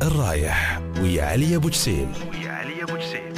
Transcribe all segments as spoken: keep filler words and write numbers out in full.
الرايح ويا علي أبو جسيم. ويا علي أبو جسيم.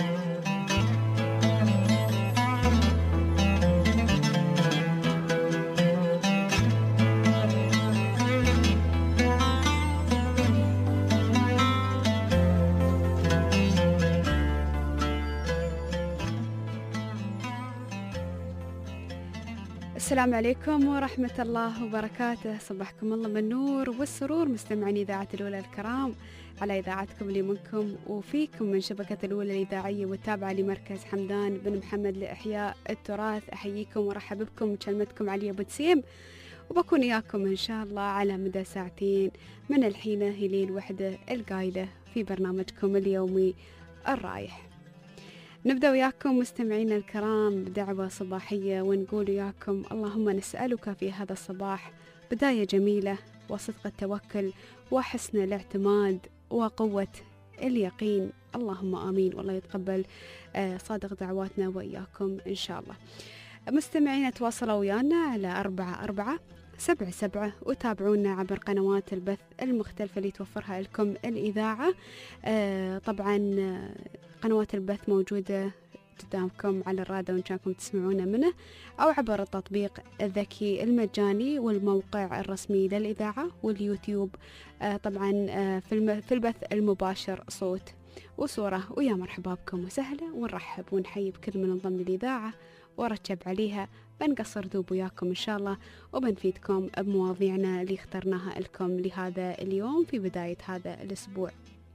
السلام عليكم ورحمة الله وبركاته. صبحكم الله بالنور والسرور مستمعين إذاعة الأولى الكرام على إذاعتكم اللي منكم وفيكم من شبكة الأولى الإذاعية والتابعة لمركز حمدان بن محمد لإحياء التراث. أحييكم ورحب بكم وكلمتكم علي أبو جسيم، وبكون إياكم إن شاء الله على مدى ساعتين من الحين إلى الوحدة القايلة في برنامجكم اليومي الرايح. نبدأ وياكم مستمعينا الكرام بدعوة صباحية ونقول وياكم اللهم نسألك في هذا الصباح بداية جميلة وصدق التوكل وحسن الاعتماد وقوة اليقين. اللهم آمين، والله يتقبل صادق دعواتنا وإياكم إن شاء الله. مستمعين تواصلوا ويانا على أربعة أربعة سبعة سبعة وتابعونا عبر قنوات البث المختلفة اللي توفرها لكم الإذاعة. آه طبعا قنوات البث موجودة قدامكم على الراديو إن كانكم تسمعونا منه، أو عبر التطبيق الذكي المجاني والموقع الرسمي للإذاعة واليوتيوب. آه طبعا آه في, في البث المباشر صوت وصورة. ويا مرحبا بكم وسهلا، ونرحب ونحيي بكل من انضم للإذاعة ورتب عليها. بنقصر دوب وياكم إن شاء الله وبنفيدكم بمواضيعنا اللي اخترناها لكم لهذا اليوم في بداية هذا الأسبوع.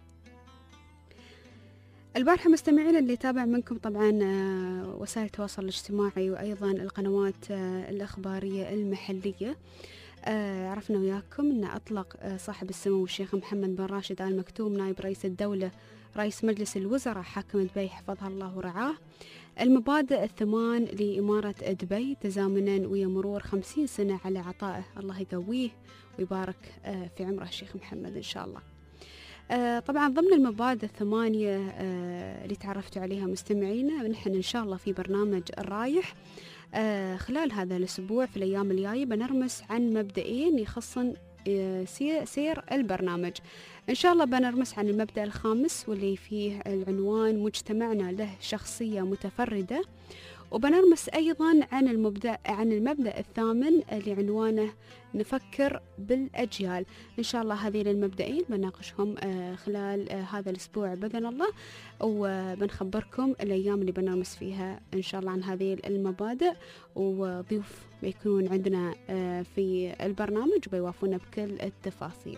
البارحة مستمعين اللي تابع منكم طبعا وسائل التواصل الاجتماعي وأيضا القنوات الإخبارية المحلية، عرفنا وياكم أن أطلق صاحب السمو الشيخ محمد بن راشد آل مكتوم نائب رئيس الدولة رئيس مجلس الوزراء حاكم دبي حفظها الله ورعاه المبادئ الثمان لإمارة دبي تزامنا ويا مرور خمسين سنة على عطائه. الله يقويه ويبارك في عمره الشيخ محمد إن شاء الله. طبعا ضمن المبادئ الثمانية اللي تعرفتوا عليها مستمعينا، نحن إن شاء الله في برنامج الرايح خلال هذا الأسبوع في الأيام الجاية بنرمس عن مبدئين يخصن سير البرنامج. إن شاء الله بنرمس عن المبدأ الخامس واللي فيه العنوان مجتمعنا له شخصية متفردة، وبنرمس أيضا عن المبدأ عن المبدأ الثامن اللي عنوانه نفكر بالأجيال. إن شاء الله هذين المبدئين بناقشهم خلال هذا الأسبوع بإذن الله، وبنخبركم الأيام اللي بنرمس فيها إن شاء الله عن هذه المبادئ، وضيوف بيكونون عندنا في البرنامج وبيوافونا بكل التفاصيل.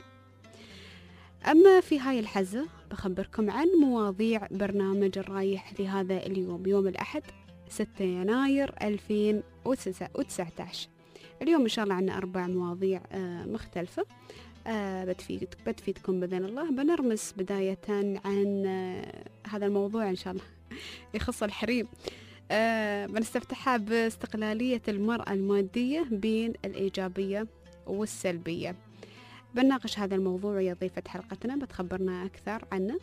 أما في هاي الحزة بخبركم عن مواضيع برنامج الرايح لهذا اليوم، يوم الأحد ستة يناير ألفين وتسعة عشر. اليوم إن شاء الله عنا أربع مواضيع مختلفة بتفيد بتفيدكم بإذن الله. بنرمس بداية عن هذا الموضوع إن شاء الله يخص الحريم. بنستفتحها باستقلالية المرأة المادية بين الإيجابية والسلبية. بنناقش هذا الموضوع ويا ضيفة حلقتنا بتخبرنا أكثر عنه.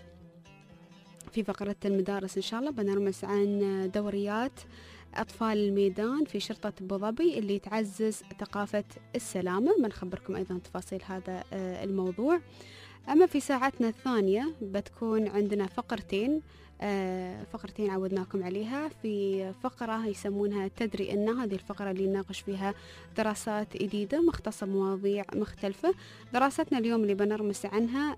في فقرة المدارس إن شاء الله بنرمس عن دوريات أطفال الميدان في شرطة أبو ظبي اللي تعزز ثقافة السلامة. بنخبركم أيضا تفاصيل هذا الموضوع. أما في ساعتنا الثانية بتكون عندنا فقرتين فقرتين عودناكم عليها. في فقرة يسمونها تدري أن، هذه الفقرة اللي نناقش فيها دراسات جديدة مختصة بمواضيع مختلفة. دراستنا اليوم اللي بنرمس عنها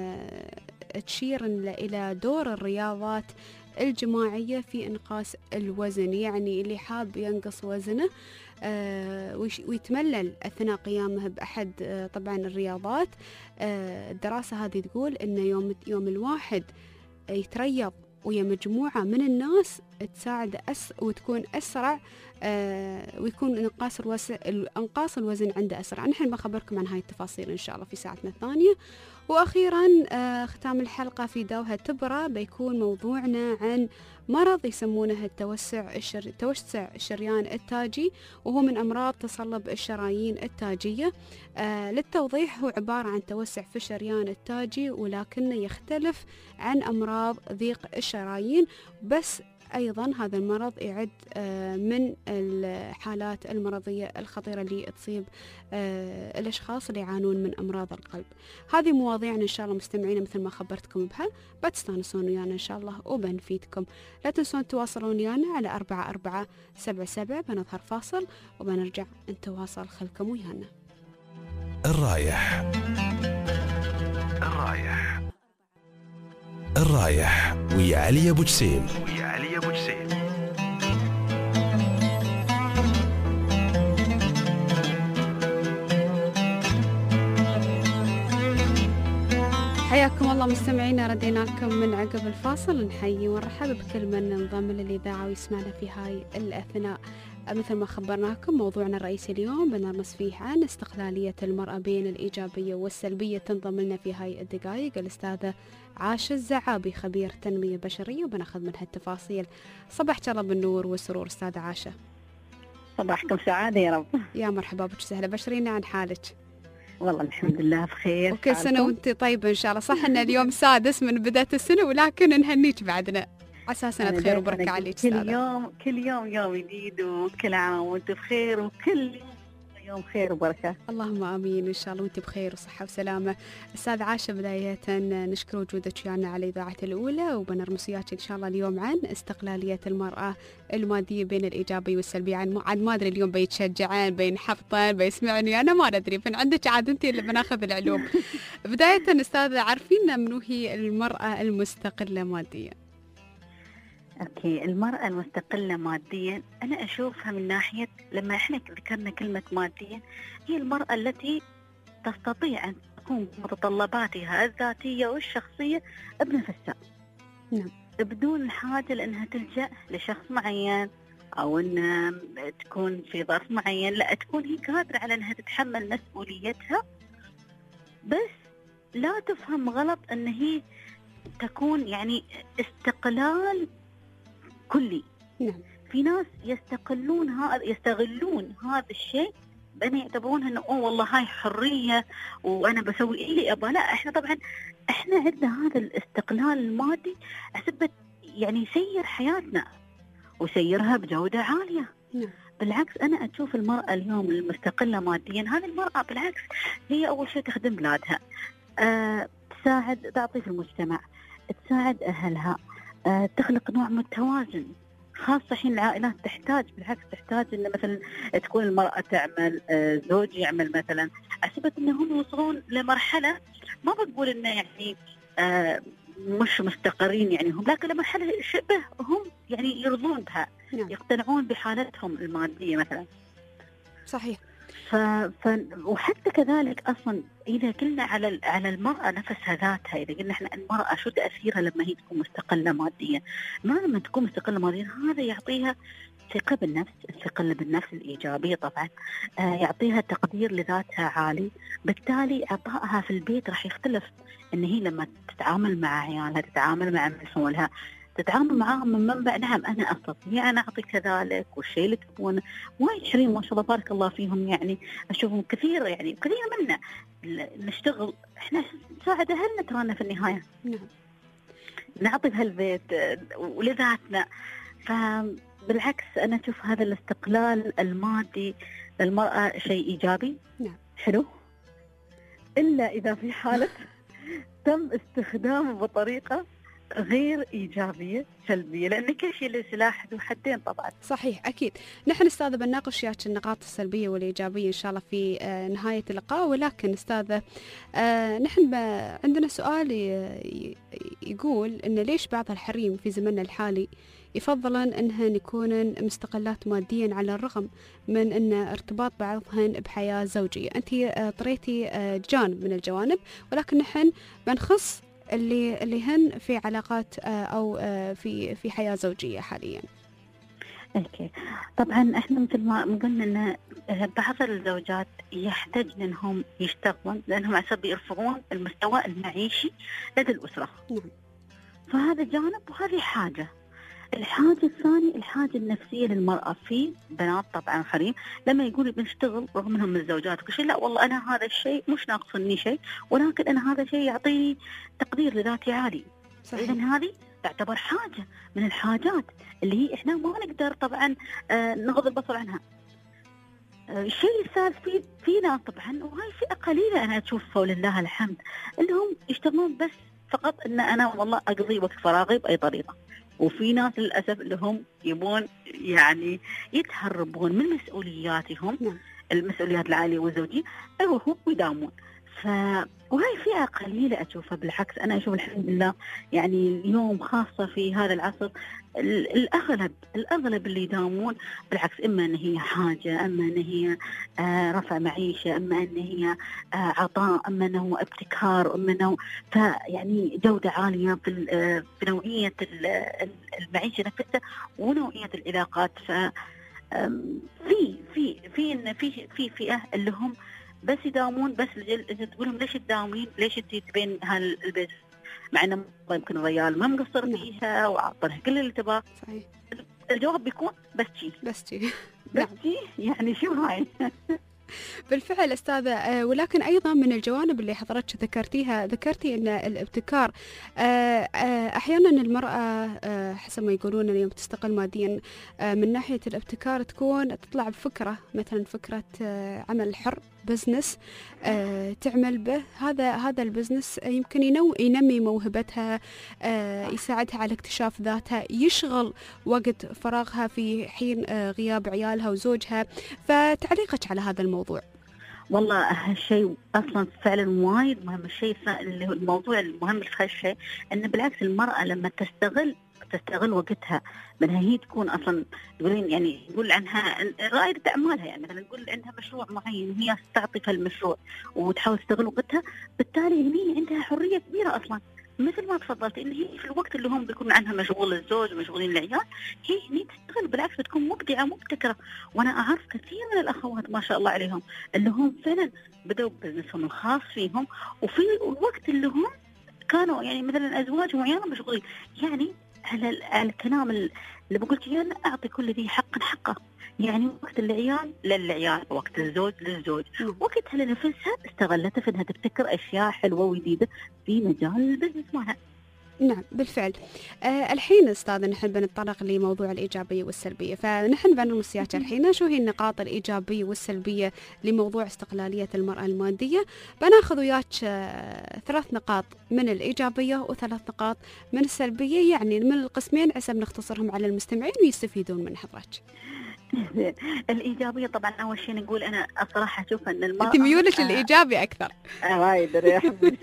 تشير إلى دور الرياضات الجماعية في إنقاص الوزن، يعني اللي حاب ينقص وزنه آه ويتملل أثناء قيامه بأحد آه طبعا الرياضات. آه الدراسة هذه تقول إن يوم يوم الواحد يتريض ويا مجموعة من الناس تساعد أس وتكون أسرع آه ويكون انقاص الوزن انقاص الوزن عنده أسرع. نحن بخبركم عن هاي التفاصيل إن شاء الله في ساعتنا الثانية. وأخيرا آه ختام الحلقة في دوها تبرة بيكون موضوعنا عن مرض يسمونه التوسع الشر... توسع الشريان التاجي، وهو من أمراض تصلب الشرايين التاجية. آه للتوضيح هو عبارة عن توسع في الشريان التاجي ولكنه يختلف عن أمراض ضيق الشرايين، بس أيضا هذا المرض يعد من الحالات المرضية الخطيرة اللي تصيب الأشخاص اللي يعانون من أمراض القلب. هذه مواضيعنا إن شاء الله مستمعين مثل ما خبرتكم بها، بتستانسون ويانا إن شاء الله وبنفيدكم. لا تنسون تواصلون ويانا على أربعة أربعة سبعة سبعة. بنظهر فاصل وبنرجع نتواصل، خلكم ويانا. الرايح الرايح الرايح ويا علي أبو جسيم ويا علي أبو جسيم. حياكم الله مستمعينا، ردينا لكم من عقب الفاصل. نحيي ونرحب بكل من انضم للإذاعة ويسمعنا في هاي الأثناء. مثل ما خبرناكم موضوعنا الرئيسي اليوم بنرمز فيه عن استقلالية المرأة بين الإيجابية والسلبية. تنضم لنا في هاي الدقائق الأستاذة عاشة الزعابي، خبير تنمية بشرية، وبناخذ منها التفاصيل. صباحك الله بالنور والسرور أستاذة عاشة. صباحكم سعادة يا رب. يا مرحبا بك، سهلة. بشرينا عن حالك. والله الحمد لله بخير، وكل سنة وانت طيبة إن شاء الله. صح إن اليوم سادس من بداية السنة، ولكن نهنيك بعدنا عسى سنة خير وبركة عليك. كل يوم كل يوم يوم جديد، وكل عام وانت بخير، وكل يوم خير وبركة. اللهم آمين إن شاء الله وانت بخير وصحة وسلامة. أستاذ عاشة، بداية نشكر وجودك ويانا على الإذاعة الأولى، وبنرمس وياك إن شاء الله اليوم عن استقلالية المرأة المادية بين الإيجابية والسلبية. عن عاد ما أدري اليوم بيتشجعان بينحبطان بيسمعني، أنا ما ندري، فين عندك عاد أنت اللي بناخذ العلوم. بداية أستاذ، عارفين منو هي المرأة المستقلة ماديا؟ أوكي، المرأة المستقلة ماديا أنا أشوفها من ناحية، لما إحنا ذكرنا كلمة ماديا، هي المرأة التي تستطيع أن تقوم بمتطلباتها الذاتية والشخصية بنفسها. نعم. بدون حاجة لأنها تلجأ لشخص معين أو أن تكون في ظرف معين، لا، تكون هي قادرة على أنها تتحمل مسؤوليتها. بس لا تفهم غلط أن هي تكون يعني استقلال كلي. نعم. في ناس يستقلون هذا يستغلون هذا الشيء بأن يعتبرونها أنه أوه والله هاي حرية وأنا بسوي اللي أبغى. لا، إحنا طبعا إحنا عندنا هذا الاستقلال المادي أسبت يعني يسير حياتنا ويسيرها بجودة عالية. نعم. بالعكس أنا أشوف المرأة اليوم المستقلة ماديا، هذه المرأة بالعكس هي أول شيء تخدم بلادها، أه تساعد، تعطي في المجتمع، تساعد أهلها، أه تخلق نوع من التوازن، خاصة حين العائلات تحتاج، بالعكس تحتاج إن مثلا تكون المرأة تعمل، أه زوج يعمل مثلا. أثبت إنهم يوصلون لمرحلة ما بقول إنه يعني أه مش مستقرين يعني هم، لكن لمرحلة شبه هم يعني يرضون بها. نعم. يقتنعون بحالتهم المادية مثلا. صحيح. ف... ف... وحتى كذلك أصلا إذا قلنا على على المرأة نفسها ذاتها، إذا قلنا إحنا المرأة شو تأثيرها لما هي تكون مستقلة ماديا، ما لما تكون مستقلة ماديا هذا يعطيها ثقة بالنفس، الثقة بالنفس الإيجابية طبعا، آه يعطيها تقدير لذاتها عالي، بالتالي عطائها في البيت راح يختلف. إن هي لما تتعامل مع عيالها، تتعامل مع مسؤولها، تتعامل معاهم من منبع نعم أنا أستطيع أن أعطي كذلك، والشيء اللي تبونه. وايد حريم ما شاء الله بارك الله فيهم، يعني أشوفهم كثير، يعني كثير منا نشتغل إحنا نساعد أهلنا ترانا في النهاية. نعم. نعطي بهالبيت ولذاتنا. فبالعكس أنا أشوف هذا الاستقلال المادي للمرأة شيء إيجابي. نعم. حلو، إلا إذا في حالة تم استخدامه بطريقة غير إيجابية، سلبية، لأن كل شيء له سلاح ذو حدين طبعا. صحيح أكيد. نحن أستاذة بنناقش وياك النقاط السلبية والإيجابية إن شاء الله في نهاية اللقاء، ولكن أستاذة نحن عندنا سؤال يقول إن ليش بعض الحريم في زمننا الحالي يفضلن أنهن يكونن مستقلات ماديا على الرغم من أن ارتباط بعضهن بحياة زوجية. أنت طريتي جانب من الجوانب، ولكن نحن بنخص اللي اللي هن في علاقات أو في في حياة زوجية حاليا. اوكي، طبعا احنا مثل ما قلنا ان بعض الزوجات يحتاج انهم يشتغلون لانهم عشان يرفعون المستوى المعيشي لدى الاسره. نعم. فهذا جانب وهذه حاجه. الحاجة الثانية الحاجة النفسية للمرأة. في بنات طبعا حريم لما يقولوا بنشتغل رغم انهم من الزوجات وكل شيء، لا والله انا هذا الشيء مش ناقصني شيء، ولكن انا هذا الشيء يعطيني تقدير لذاتي عالي. اذا هذه تعتبر حاجة من الحاجات اللي هي إحنا ما نقدر طبعا آه نغض البصر عنها. الشيء الثالث في في ناس طبعا، وهاي فئة قليلة أنا أشوفها ولله الحمد، اللي هم يشتغلون بس فقط إن أنا والله أقضي وقت فراغي بأي طريقة. وفي ناس للأسف اللي هم يبون يعني يتهربون من مسؤولياتهم، المسؤوليات العائلية والزوجية، يروحون ويداومون. ف وهي فئة قليلة أشوفها. بالعكس أنا أشوف الحمد لله يعني اليوم خاصة في هذا العصر الأغلب الأغلب اللي يداومون بالعكس، إما أن هي حاجة، أما أن هي آه رفع معيشة، أما أن هي آه عطاء، أما أنه ابتكار، أما أنه فيعني جودة عالية في, آه في نوعية المعيشة نفسها ونوعية العلاقات. ف في في في في في فئة اللي هم بس يداومون، بس تقول لهم ليش تداومين، ليش انت تبين هالبيت، مع انه يمكن الرجال ما مقصر فيها وعطلها كل اللي تبغاه. صحيح. الجواب بيكون بس شي بس شي بس شي يعني شو هاي. بالفعل أستاذة، ولكن أيضا من الجوانب اللي حضرتك ذكرتيها، ذكرتي أن الابتكار أحيانا المرأة حسب ما يقولون اليوم تستقل ماديا من ناحية الابتكار، تكون تطلع بفكرة مثلا فكرة عمل حر، بزنس آه، تعمل به هذا هذا البزنس يمكن ينو ينمي موهبتها، آه، يساعدها على اكتشاف ذاتها، يشغل وقت فراغها في حين آه، غياب عيالها وزوجها. فتعليقك على هذا الموضوع؟ والله هالشيء أصلا فعلا وايد مهم. الشيء اللي هو الموضوع المهم في هالشيء أن بالعكس المرأة لما تستغل تستغل وقتها بدها هي تكون اصلا تقولين يعني نقول عنها رائدة اعمالها، يعني مثلا نقول عندها مشروع معين وهي تعطي في المشروع وتحاول تستغل وقتها، بالتالي هي عندها حريه كبيره اصلا. مثل ما تفضلتي ان هي في الوقت اللي هم بيكون عنها مشغول الزوج ومشغولين العيال، هي هني تشتغل بالعكس بتكون مبدعه مبتكره. وانا اعرف كثير من الاخوات ما شاء الله عليهم اللي هم فعلا بدأوا بزنسهم الخاص فيهم، وفي الوقت اللي هم كانوا يعني مثلا ازواجهم وعيالهم مشغولين، يعني على الكلام اللي بقول لك أنا أعطي كل ذي حق حقه. يعني وقت العيال للعيال، وقت الزوج للزوج، وقتها لنفسها استغلتها في أنها تبتكر أشياء حلوة وجديدة في مجال البزنس مالها. نعم بالفعل. آه الحين أستاذ نحن بنتطرق لموضوع الإيجابية والسلبية، فنحن بنرمس وياك الحين شو هي النقاط الإيجابية والسلبية لموضوع استقلالية المرأة المادية. بناخذ وياك آه ثلاث نقاط من الإيجابية وثلاث نقاط من السلبية، يعني من القسمين عشان نختصرهم على المستمعين ويستفيدون من حضرتك. الإيجابية طبعا أول شيء نقول أنا الصراحة أشوف أن المرأة أنت ميولك الإيجابي أكثر. آه وايد يا حبيبي.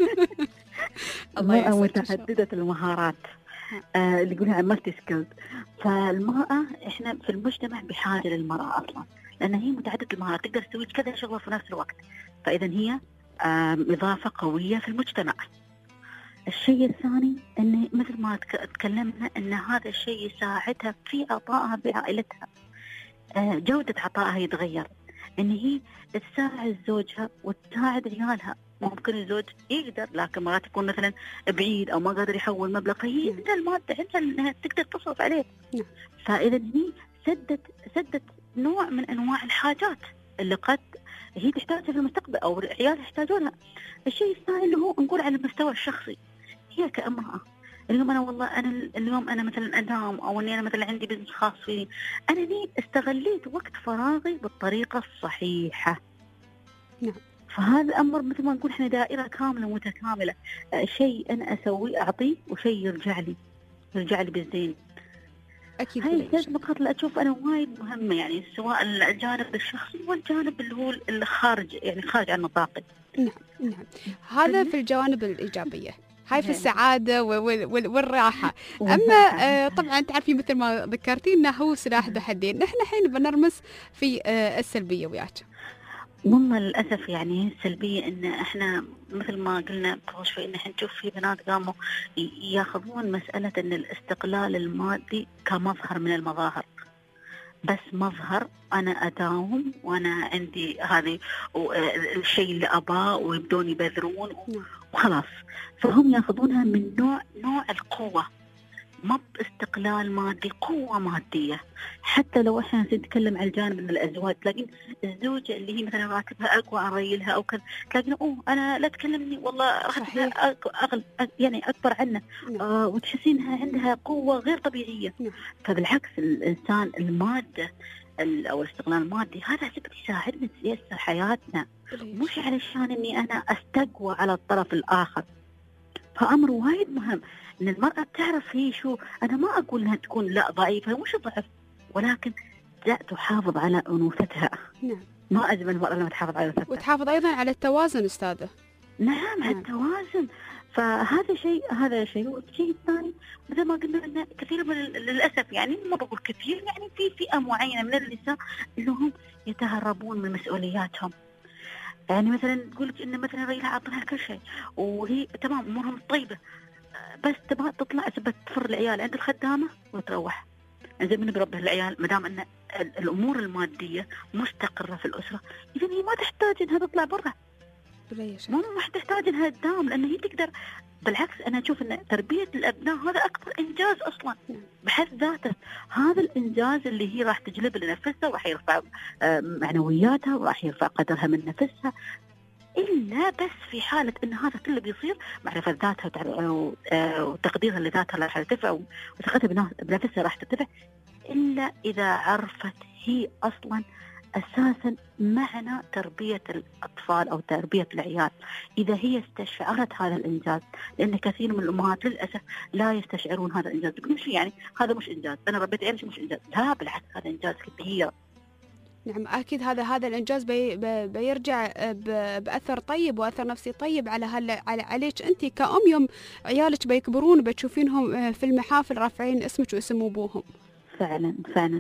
المرأة متعددة المهارات آه اللي يقولها مالتي سكيلز. فالمرأة إحنا في المجتمع بحاجة للمرأة أصلا، لأن هي متعددة المهارات، تقدر تسوي كذا شغلة في نفس الوقت، فإذا هي آه إضافة قوية في المجتمع. الشيء الثاني أن مثل ما تكلمنا أن هذا الشيء يساعدها في عطائها بعائلتها، آه جودة عطائها يتغير، أن هي تساعد زوجها وتساعد عيالها. ممكن الزوج يقدر لكن مرات يكون مثلا بعيد أو ما قادر يحول مبلغ، هي عندها المادة عندها أنها تقدر تصرف عليه. فإذا هي سدت سدت نوع من أنواع الحاجات اللي قد هي تحتاجها في المستقبل أو العيال يحتاجونها. الشيء الثاني اللي هو نقول على المستوى الشخصي، هي كامرأة اليوم أنا والله أنا اليوم أنا مثلا أدام أو إني أنا مثلا عندي بزنس خاص فيني، أنا ليه استغليت وقت فراغي بالطريقة الصحيحة. نعم. فهذا الأمر مثل ما نقول إحنا دائرة كاملة متكاملة، شيء أنا أسويه أعطيه وشيء يرجع لي يرجع لي بالزين. أكيد. هاي الثلاث نقاط اللي أشوف أنا وايد مهمة، يعني سواء الجانب الشخصي والجانب اللي هو الخارج يعني خارج عن نطاقي. نعم نعم. هذا في الجوانب الإيجابية، هاي في السعادة والراحة. أما آه طبعا تعرفي مثل ما ذكرتي إنه هو سلاح ذو حدين. نحن الحين بنرمس في آه السلبية وياك. والله للأسف يعني السلبية إن إحنا مثل ما قلنا قبل شوي إن إحنا نشوف في بنات قاموا ياخذون مسألة إن الاستقلال المادي كمظهر من المظاهر، بس مظهر أنا أداوم وأنا عندي هذه الشيء اللي أباه ويبدون يبذرون وخلاص. فهم ياخذونها من نوع نوع القوة، ما باستقلال مادي، قوة مادية. حتى لو احنا نتكلم عن الجانب من الازواج، تلاقين الزوجة اللي هي مثلا راتبها اقوى عن ريلها او كذا، تلاقين اوه انا لا تكلمني والله راتبها اغلى يعني اكبر عنه، نعم. آه وتحسينها عندها قوة غير طبيعية. نعم. فبالعكس الانسان المادة او الاستقلال المادي هذا سبب يساعدنا تيسر حياتنا، مش علشان اني انا استقوى على الطرف الاخر. فامر وايد مهم ان المرأة تعرف هي شو. انا ما اقول انها تكون لا ضعيفة، مش ضعف، ولكن لا تحافظ على انوثتها. نعم. ما اجمل المرأة لما تحافظ على انوثتها وتحافظ ايضا على التوازن استاذة. نعم، على التوازن. فهذا شيء هذا شيء والشيء الثاني مثل ما قلنا ان كثير من للاسف، يعني ما بقول كثير، يعني في فئة معينة من النساء اللي هم يتهربون من مسؤولياتهم. يعني مثلا تقول لك ان مثلا ريلها عطناها كل شيء وهي تمام امورهم طيبه، بس تبغى تطلع تبغى تفر العيال عند الخدامه وتروح. زي من بربه العيال ما دام ان الامور الماديه مستقره في الاسره، اذا هي ما تحتاج انها تطلع برا، ما ما تحتاج انها تداوم، لان هي تقدر. بالعكس انا اشوف ان تربيه الابناء هذا اكبر انجاز اصلا بحد ذاته. هذا الانجاز اللي هي راح تجلب لنفسها وراح يرفع معنوياتها وراح يرفع قدرها من نفسها، الا بس في حاله ان هذا كله بيصير معرفه ذاتها وتقديرها لذاتها راح ترتفع وثقتها بنفسها راح ترتفع، الا اذا عرفت هي اصلا أساساً معنى تربية الأطفال أو تربية العيال. إذا هي استشعرت هذا الإنجاز، لأن كثير من الأمهات للأسف لا يستشعرون هذا الإنجاز، يقولون شو يعني هذا مش إنجاز، أنا ربيت عيالي مش إنجاز. لا بالعكس، هذا إنجاز كبير. نعم أكيد هذا هذا الإنجاز بي بيرجع بأثر طيب وأثر نفسي طيب على هل على عليك أنت كأم، يوم عيالك بيكبرون وبتشوفينهم في المحافل رافعين اسمك واسم أبوهم. فعلا فعلا.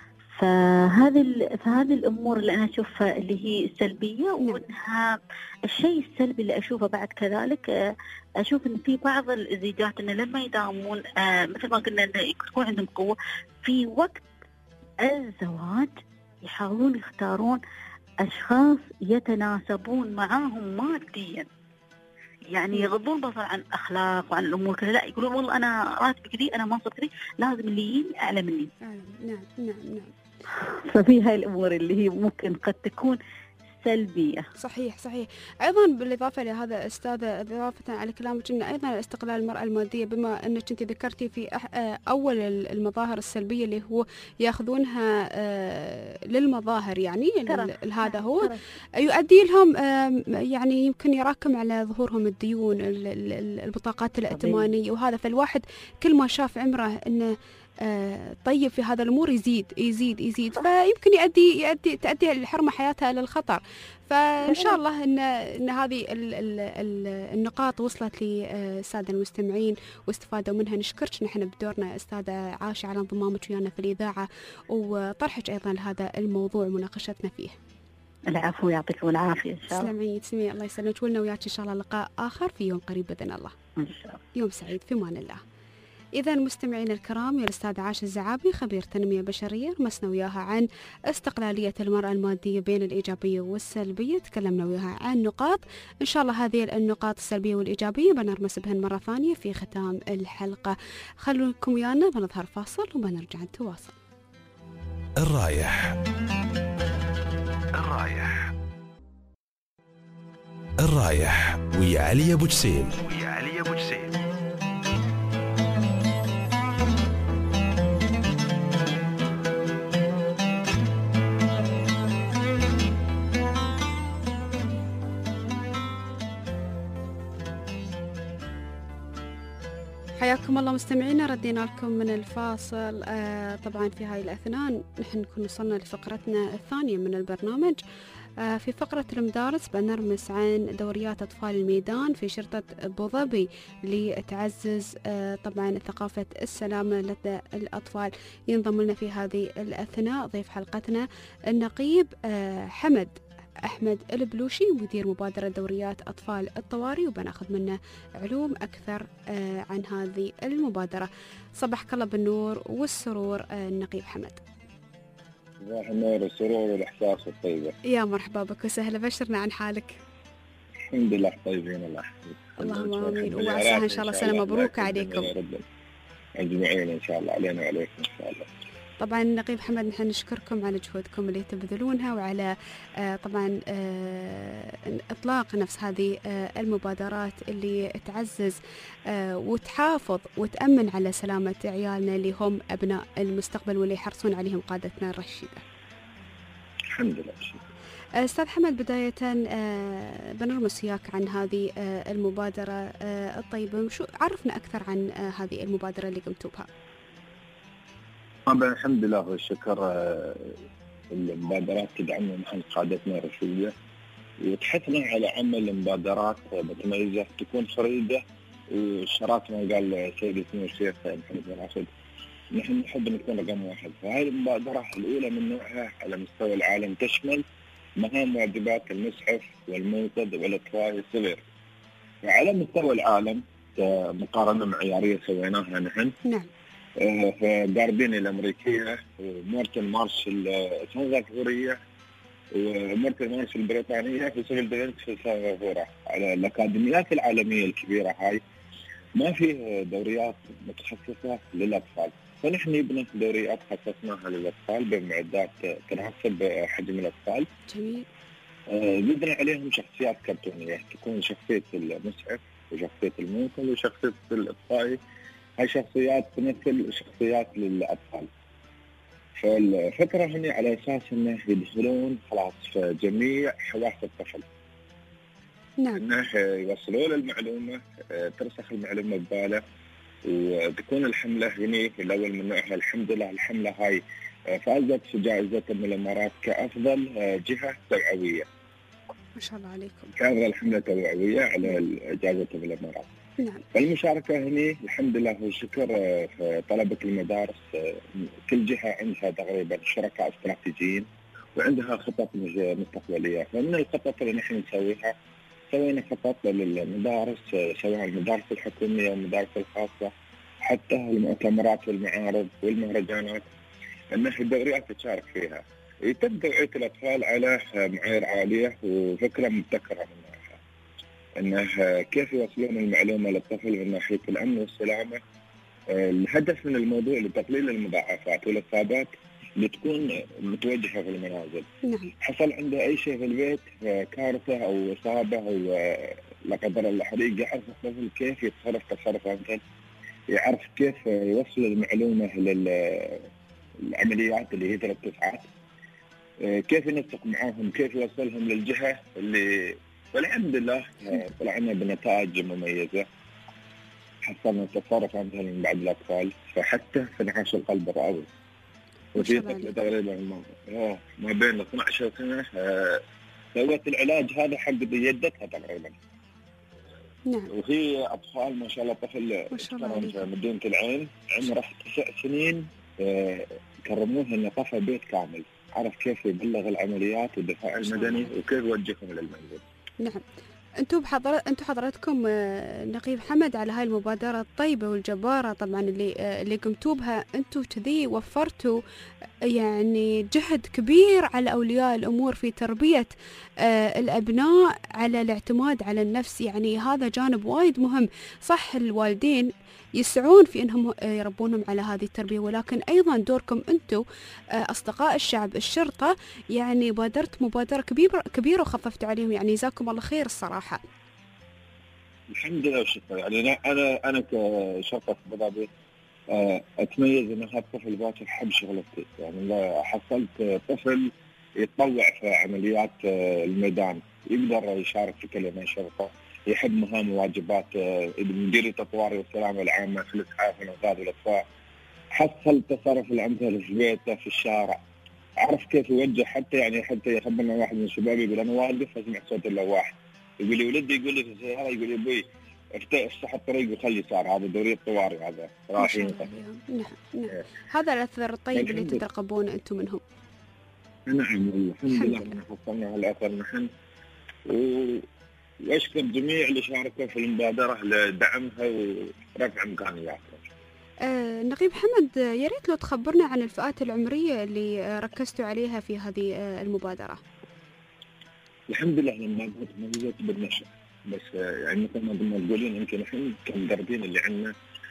فهذه فهذه الأمور اللي أنا أشوفها اللي هي سلبية. وإنها الشيء السلبي اللي أشوفه بعد كذلك، أشوف إن في بعض الزيجات إن لما يداومون مثل ما قلنا إن يكون عندهم قوة في وقت الزواج، يحاولون يختارون أشخاص يتناسبون معاهم ماديا، يعني يغضون بصر عن أخلاق وعن الأمور كذا، لا يقولون والله أنا راتب كذي، أنا منصب كذي، لازم اللي يجيني أعلى مني. نعم نعم نعم. ففي هاي الأمور اللي هي ممكن قد تكون سلبية. صحيح صحيح. أيضا بالإضافة لهذا أستاذة، إضافة على كلامك أن أيضا استقلال المرأة المادية، بما أنك أنت ذكرتي في أول المظاهر السلبية اللي هو يأخذونها للمظاهر، يعني هذا هو يؤدي لهم يعني يمكن يراكم على ظهورهم الديون، البطاقات الائتمانية وهذا. فالواحد كل ما شاف عمره أنه آه طيب في هذا الأمور يزيد يزيد يزيد، فيمكن يؤدي يؤدي تؤدي الحرمة حياتها للخطر. فإن شاء الله إن إن هذه ال ال ال النقاط وصلت للسادة المستمعين واستفادوا منها. نشكرك نحن بدورنا أستاذة عاشة على انضمامك ويانا في الإذاعة وطرحك أيضا لهذا الموضوع ومناقشتنا فيه. العفو، يعطيك العافية. إن شاء الله. تسلمي تسلمي، الله يسلمك، ولنا وياك إن شاء الله لقاء آخر في يوم قريب بإذن الله. إن شاء الله. يوم سعيد، في أمان الله. إذا مستمعين الكرام، يا الأستاذة عاشة الزعابي خبير تنمية بشرية، رمسنا وياها عن استقلالية المرأة المادية بين الإيجابية والسلبية، تكلمنا وياها عن نقاط، إن شاء الله هذه النقاط السلبية والإيجابية بنرمس بهن مرة ثانية في ختام الحلقة. خلوكم ويانا، بنظهر فاصل وبنرجع نتواصل. الرايح الرايح الرايح ويا علي أبو جسيم ويا علي أبو جسيم. حياكم الله مستمعينا، ردينا لكم من الفاصل. آه طبعا في هاي الأثناء نحن نكون وصلنا لفقرتنا الثانية من البرنامج. آه في فقرة المدارس بنرمس عن دوريات أطفال الميدان في شرطة أبو ظبي لتعزز آه طبعا ثقافة السلامة لدى الأطفال. ينضم لنا في هذه الأثناء ضيف حلقتنا النقيب آه حمد أحمد البلوشي، مدير مبادرة دوريات أطفال الطوارئ، وبناخذ منه علوم أكثر آه عن هذه المبادرة. صبحك الله بالنور والسرور آه النقيب حمد. صباح النور والسرور والإحساس والطيبة. يا مرحبا بك وسهلا، بشرنا عن حالك. الحمد لله طيبين، الله يحفظك. اللهم آمين، وعساها إن شاء الله سنة مبروكة عليكم. أجمعين إن شاء الله، علينا وعليكم إن شاء الله. طبعا نقيب محمد نحن نشكركم على جهودكم اللي تبذلونها، وعلى آه طبعا آه إطلاق نفس هذه آه المبادرات اللي تعزز آه وتحافظ وتأمن على سلامة عيالنا اللي هم أبناء المستقبل واللي يحرصون عليهم قادتنا الرشيدة. الحمد لله. أستاذ حمد، بداية آه بنرمس وياك عن هذه آه المبادرة آه الطيبة، شو عرفنا أكثر عن آه هذه المبادرة اللي قمتوا بها؟ طبعا الحمد لله والشكر، المبادرات تدعمنا نحن قادتنا الرشيدة، وتحثنا على عمل مبادرات متميزة تكون فريدة، وشراكة ما قال سيدي سمو الشيخ محمد بن راشد نحن نحب نكون رقم واحد. فهذه المبادرة الأولى من نوعها على مستوى العالم، تشمل مهام واجبات المسعف والمنقذ والإطفاء الصغير. وعلى مستوى العالم مقارنة معيارية سويناها نحن. نعم. في جاردين الأمريكية، ومورتن مارش السنغافورية، ومورتن مارش البريطانية، في سيفل ديفنس في سنغافورة. على الأكاديميات العالمية الكبيرة هاي ما فيه دوريات متخصصة للأطفال، فنحن نبني دوريات خصصناها للأطفال بمعدات تناسب حجم الأطفال. جميل. زدنا عليهم شخصيات كرتونية، تكون شخصية المسعف وشخصية المنقذ وشخصية الإطفائي، هاي شخصيات تمثل شخصيات للأطفال. فالفكرة هنا على أساس أنه يدخلون خلاص في جميع حواس الطفل. نعم. أنه يوصلوا له المعلومة، ترسخ المعلومة بباله، وتكون الحملة هنا الأول من نوعها. الحمد لله الحملة هاي فازت في جائزة من الإمارات كأفضل جهة توعوية. ما شاء الله عليكم. كأفضل حملة توعوية على جائزة من الإمارات. نعم. المشاركة هنا الحمد لله والشكر في طلبة المدارس، كل جهة عندها تقريبا شركاء استراتيجيين وعندها خطط مستقبلية. فمن الخطط اللي نحن نسويها سوينا خطط للمدارس، سواء المدارس الحكومية والمدارس الخاصة، حتى المؤتمرات والمعارض والمهرجانات، أنها الدوريات تشارك فيها. يتم توعية الأطفال على معايير عالية وفكرة مبتكرة منها، أنه كيف يوصلون المعلومة للطفل من ناحية الأمن والسلامة. الهدف من الموضوع لتقليل المضاعفات والإصابات اللي تكون متوجهة في المنازل. نعم. حصل عنده أي شيء في البيت، كارثة أو إصابة أو لا قدر الله حريق، يعرف الطفل كيف يتصرف تصرف أمثل، يعرف كيف يوصل المعلومة للعمليات اللي هي ثلاث تسعات، كيف ينسق معاهم، كيف يوصلهم للجهة اللي. والحمد لله طلعنا بنتائج مميزة، حصلنا تصرف مثلا من بعض الأطفال، فحتى في انعاش القلب الرئوي. وفي طفل تقريبا ما, ما بين اثني عشر سنة سوت العلاج هذا حق يدتها تقريبا. نعم. وفي أطفال ما شاء الله، طفل في مدينة العين عمره تسع سنين كرموه إنه طفى بيت كامل، عرف كيف يبلغ العمليات والدفاع المدني وكيف يوجههم للمنزل. نعم. انتم بحضر انتم حضرتكم نقيب حمد على هاي المبادرة الطيبة والجبارة طبعا اللي اللي قمتوا بها. انتم كذي وفرتوا يعني جهد كبير على أولياء الأمور في تربية الأبناء على الاعتماد على النفس، يعني هذا جانب وايد مهم. صح الوالدين يسعون في أنهم يربونهم على هذه التربية، ولكن أيضا دوركم أنتم أصدقاء الشعب الشرطة يعني بادرت مبادرة كبيرة كبيرة وخففتوا عليهم، يعني جزاكم الله خير الصراحة. الحمد لله والشكر. يعني أنا أنا كشرطة أبو ظبي أتميز أن هذا الطفل باكر حب شغلتي، يعني حصلت طفل يتطوع في عمليات الميدان، يقدر يشارك في كلمة شرطة، يحب مهام وواجبات مديرية الطوارئ والسلامة العامة في الإسعاف والإنقاذ والإطفاء. حصل تصرف الأمثل في بيته في الشارع، عرف كيف يوجه. حتى يعني حتى يخبرنا واحد من الشباب يقول أنا واقف أسمع صوت اللواح، يقول لي ولدي، يقول لي في السيارة، يقول لي أبوي افتح الطريق وخلي يسار، هذا دورية الطوارئ هذا راح ينقذ. نعم نعم. هذا الأثر الطيب اللي تترقبون أنتم منهم. نعم الحمد لله احنا حصلنا هالأثر نحن، وأشكر جميع اللي شاركوا في المبادرة لدعمها ورفع إمكانياتها. آه نقيب حمد، يا ريت لو تخبرنا عن الفئات العمرية اللي ركزتوا عليها في هذه آه المبادرة. الحمد لله لما تميزت بالنشأ، بس يعني مثل ما قلنا تقولين يمكن الحين كمدربين اللي عندنا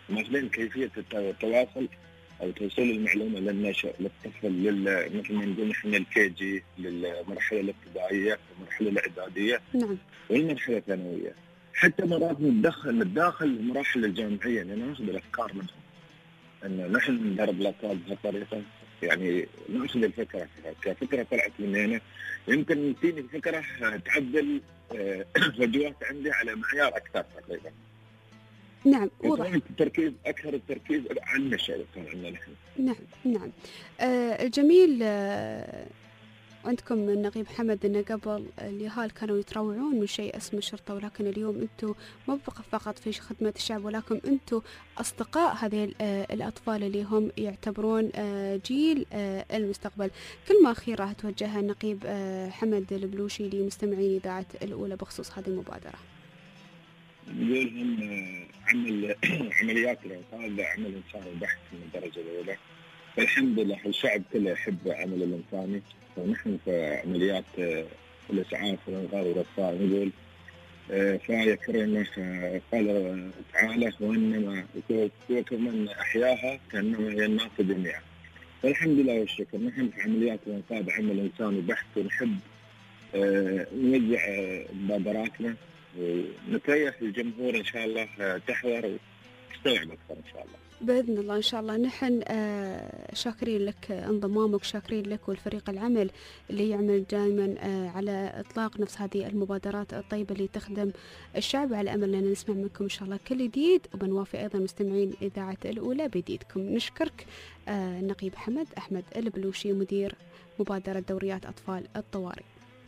ماخذين كيفيه التواصل او توصيل المعلومه للنشء للطفل لل مثل ما نقول نحن الكي جي للمرحله الابتدائيه والمرحله الاعداديه نعم والمرحله الثانويه، حتى مرات نتدخل نتداخل المراحل الجامعيه لان ناخذ الافكار منهم ان نحن ندرب الاطفال بهالطريقه، يعني ناخذ الفكره كفكره طلعت مننا، يمكن تجيني فكره تعدل فجوات عندي على معيار اكثر تقريبا. نعم واضح. التركيز اكثر التركيز على النشأ كان عندنا نحن. نعم نعم. آه الجميل آه عندكم النقيب حمد أن قبل اليهال كانوا يتروعون من شيء اسمه الشرطة، ولكن اليوم أنتم مو فقط في خدمة الشعب ولكن أنتم أصدقاء هذه الأطفال اللي هم يعتبرون جيل المستقبل. كلمة أخيرة توجهها النقيب حمد البلوشي لمستمعين إذاعة الأولى بخصوص هذه المبادرة. نقولهم عمل عمليات الإنقاذ عمل إنساني بحت من الدرجة الأولى، فالحمد لله الشعب كله يحب عمل الإنساني، ونحن في عمليات الإسعاف والإنقاذ والإطفاء نقول فيكرمه قال تعالى وإنما وكمن أحياها كأنما هي الناس جميعا. فالحمد لله والشكر نحن في عمليات الإنقاذ عمل إنساني بحت، ونحب نوزع مبادراتنا ونكيف الجمهور إن شاء الله تحضر وتستوعب أكثر إن شاء الله بإذن الله. إن شاء الله نحن شاكرين لك انضمامك، شاكرين لك والفريق العمل اللي يعمل دائما على إطلاق نفس هذه المبادرات الطيبة اللي تخدم الشعب، على أمل أن نسمع منكم إن شاء الله كل جديد، وبنوافي أيضا مستمعين إذاعة الأولى بجديدكم. نشكرك النقيب حمد أحمد البلوشي مدير مبادرة دوريات أطفال الطوارئ.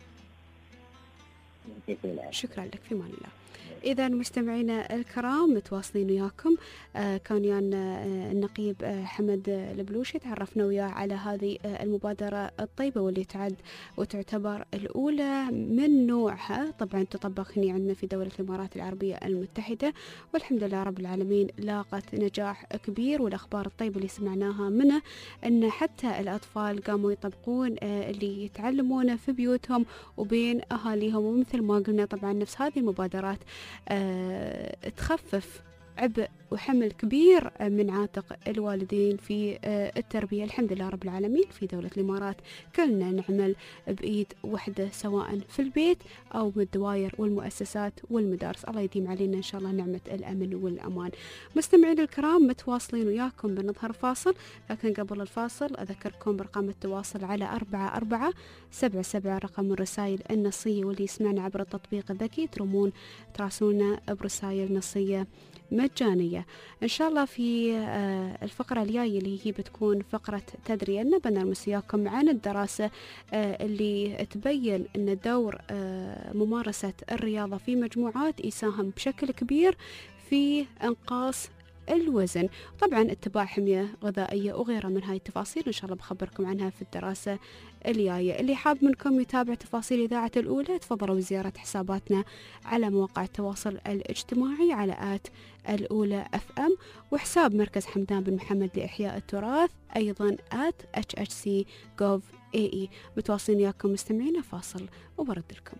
شكرا لك، في مان الله. إذا مستمعينا الكرام متواصلين وياكم، آه كان يانا آه النقيب آه حمد البلوشي، تعرفنا وياه على هذه آه المبادرة الطيبة واللي تعد وتعتبر الأولى من نوعها، طبعا تطبق هنا عندنا في دولة الإمارات العربية المتحدة، والحمد لله رب العالمين لاقت نجاح كبير. والأخبار الطيبة اللي سمعناها منه أن حتى الأطفال قاموا يطبقون آه اللي يتعلمونه في بيوتهم وبين أهاليهم، ومثل ما قلنا طبعا نفس هذه المبادرات أه تخفف عبء وحمل كبير من عاتق الوالدين في أه التربية. الحمد لله رب العالمين في دولة الإمارات كلنا نعمل بإيد وحدة سواء في البيت أو بالدوائر والمؤسسات والمدارس. الله يديم علينا إن شاء الله نعمة الأمن والأمان. مستمعين الكرام متواصلين وياكم بنظهر فاصل، لكن قبل الفاصل أذكركم برقم التواصل على أربعة أربعة سبعة سبعة رقم الرسائل النصية، واللي يسمعنا عبر التطبيق الذكي ترمون تراسلونا برسائل نصية مجانية إن شاء الله. في الفقرة الجاية اللي هي بتكون فقرة تدري أن بنرمس وياكم عن الدراسة اللي تبين أن دور ممارسة الرياضة في مجموعات يساهم بشكل كبير في إنقاص الوزن، طبعا اتباع حمية غذائية وغيرها من هاي التفاصيل إن شاء الله بخبركم عنها في الدراسة الجاية. اللي حاب منكم يتابع تفاصيل إذاعة الأولى تفضلوا بزيارة حساباتنا على مواقع التواصل الاجتماعي على آت الأولى أف أم، وحساب مركز حمدان بن محمد لإحياء التراث أيضا آت اتش اتش سي جوف اي اي. متواصلين وياكم مستمعين، فاصل وبرد لكم.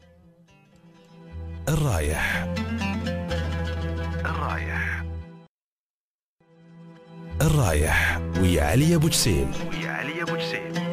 الرايح الرايح الرايح ويا علي أبو جسيم ويا علي أبو جسيم.